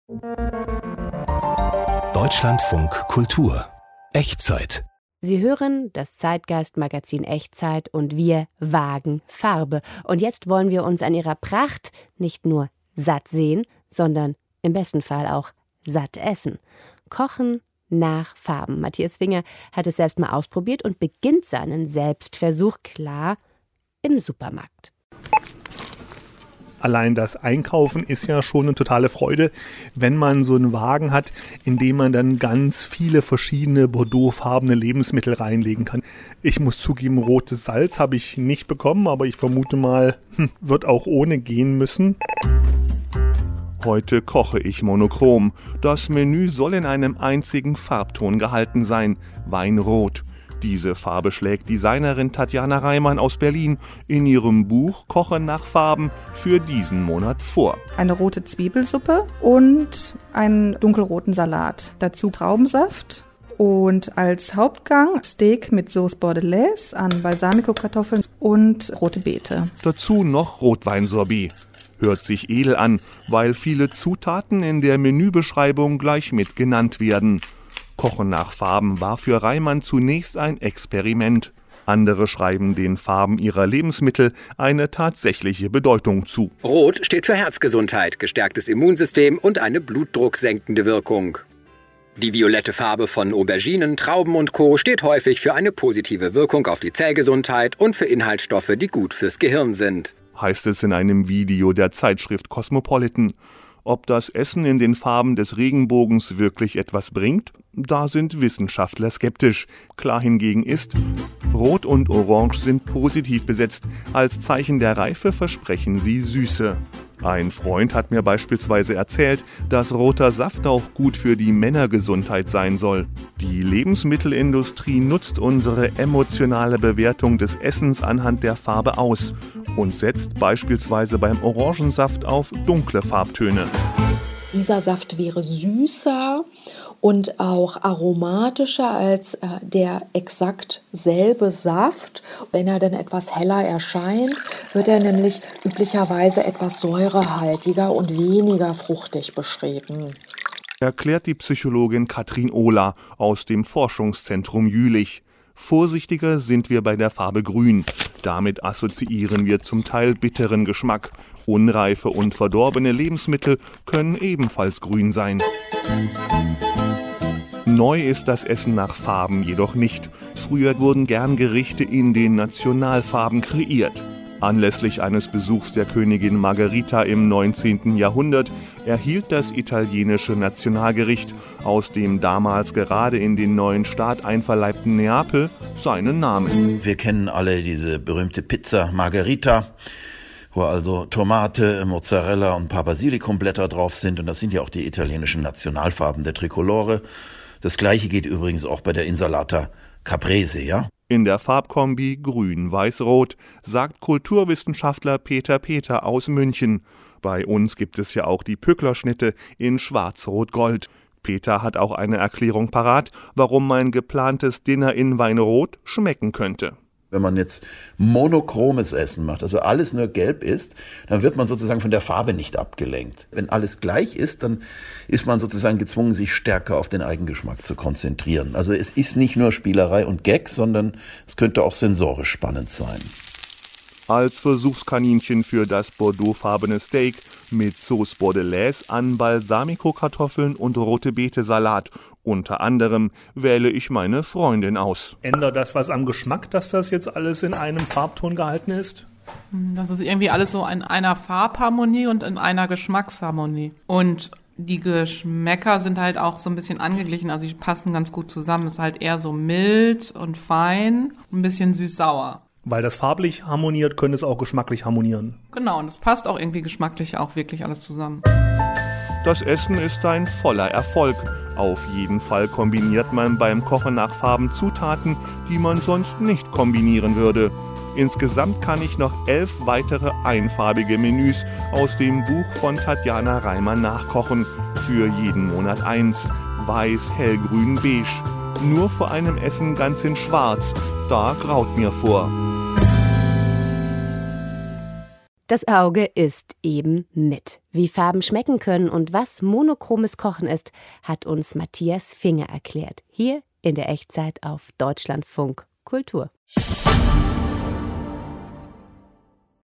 Deutschlandfunk Kultur. Echtzeit. Sie hören das Zeitgeist-Magazin Echtzeit und wir wagen Farbe. Und jetzt wollen wir uns an ihrer Pracht nicht nur satt sehen, sondern im besten Fall auch satt essen. Kochen nach Farben. Matthias Finger hat es selbst mal ausprobiert und beginnt seinen Selbstversuch klar im Supermarkt. Allein das Einkaufen ist ja schon eine totale Freude, wenn man so einen Wagen hat, in dem man dann ganz viele verschiedene bordeauxfarbene Lebensmittel reinlegen kann. Ich muss zugeben, rotes Salz habe ich nicht bekommen, aber ich vermute mal, wird auch ohne gehen müssen. Heute koche ich monochrom. Das Menü soll in einem einzigen Farbton gehalten sein, Weinrot. Diese Farbe schlägt Designerin Tatjana Reimann aus Berlin in ihrem Buch Kochen nach Farben für diesen Monat vor. Eine rote Zwiebelsuppe und einen dunkelroten Salat. Dazu Traubensaft und als Hauptgang Steak mit Sauce Bordelaise an Balsamico-Kartoffeln und rote Beete. Dazu noch Rotweinsorbet. Hört sich edel an, weil viele Zutaten in der Menübeschreibung gleich mit genannt werden. Kochen nach Farben war für Reimann zunächst ein Experiment. Andere schreiben den Farben ihrer Lebensmittel eine tatsächliche Bedeutung zu. Rot steht für Herzgesundheit, gestärktes Immunsystem und eine blutdrucksenkende Wirkung. Die violette Farbe von Auberginen, Trauben und Co. steht häufig für eine positive Wirkung auf die Zellgesundheit und für Inhaltsstoffe, die gut fürs Gehirn sind. Heißt es in einem Video der Zeitschrift Cosmopolitan. Ob das Essen in den Farben des Regenbogens wirklich etwas bringt, da sind Wissenschaftler skeptisch. Klar hingegen ist, Rot und Orange sind positiv besetzt. Als Zeichen der Reife versprechen sie Süße. Ein Freund hat mir beispielsweise erzählt, dass roter Saft auch gut für die Männergesundheit sein soll. Die Lebensmittelindustrie nutzt unsere emotionale Bewertung des Essens anhand der Farbe aus und setzt beispielsweise beim Orangensaft auf dunkle Farbtöne. Dieser Saft wäre süßer und auch aromatischer als der exakt selbe Saft. Wenn er dann etwas heller erscheint, wird er nämlich üblicherweise etwas säurehaltiger und weniger fruchtig beschrieben. Erklärt die Psychologin Katrin Ohler aus dem Forschungszentrum Jülich. Vorsichtiger sind wir bei der Farbe Grün. Damit assoziieren wir zum Teil bitteren Geschmack. Unreife und verdorbene Lebensmittel können ebenfalls grün sein. Neu ist das Essen nach Farben jedoch nicht. Früher wurden gern Gerichte in den Nationalfarben kreiert. Anlässlich eines Besuchs der Königin Margherita im 19. Jahrhundert erhielt das italienische Nationalgericht aus dem damals gerade in den neuen Staat einverleibten Neapel seinen Namen. Wir kennen alle diese berühmte Pizza Margherita, wo also Tomate, Mozzarella und ein paar Basilikumblätter drauf sind. Und das sind ja auch die italienischen Nationalfarben der Trikolore. Das Gleiche geht übrigens auch bei der Insalata Caprese, ja? In der Farbkombi Grün-Weiß-Rot, sagt Kulturwissenschaftler Peter aus München. Bei uns gibt es ja auch die Pückler-Schnitte in Schwarz-Rot-Gold. Peter hat auch eine Erklärung parat, warum mein geplantes Dinner in Weinrot schmecken könnte. Wenn man jetzt monochromes Essen macht, also alles nur gelb ist, dann wird man sozusagen von der Farbe nicht abgelenkt. Wenn alles gleich ist, dann ist man sozusagen gezwungen, sich stärker auf den Eigengeschmack zu konzentrieren. Also es ist nicht nur Spielerei und Gag, sondern es könnte auch sensorisch spannend sein. Als Versuchskaninchen für das bordeauxfarbene Steak mit Sauce Bordelaise an Balsamico-Kartoffeln und rote Beete-Salat. Unter anderem wähle ich meine Freundin aus. Ändert das was am Geschmack, dass das jetzt alles in einem Farbton gehalten ist? Das ist irgendwie alles so in einer Farbharmonie und in einer Geschmacksharmonie. Und die Geschmäcker sind halt auch so ein bisschen angeglichen, also die passen ganz gut zusammen. Es ist halt eher so mild und fein, ein bisschen süß-sauer. Weil das farblich harmoniert, könnte es auch geschmacklich harmonieren. Genau, und es passt auch irgendwie geschmacklich auch wirklich alles zusammen. Das Essen ist ein voller Erfolg. Auf jeden Fall kombiniert man beim Kochen nach Farben Zutaten, die man sonst nicht kombinieren würde. Insgesamt kann ich noch 11 weitere einfarbige Menüs aus dem Buch von Tatjana Reimann nachkochen. Für jeden Monat 1. Weiß, hellgrün, beige. Nur vor einem Essen ganz in schwarz. Da graut mir vor. Das Auge isst eben mit. Wie Farben schmecken können und was monochromes Kochen ist, hat uns Matthias Finger erklärt. Hier in der Echtzeit auf Deutschlandfunk Kultur.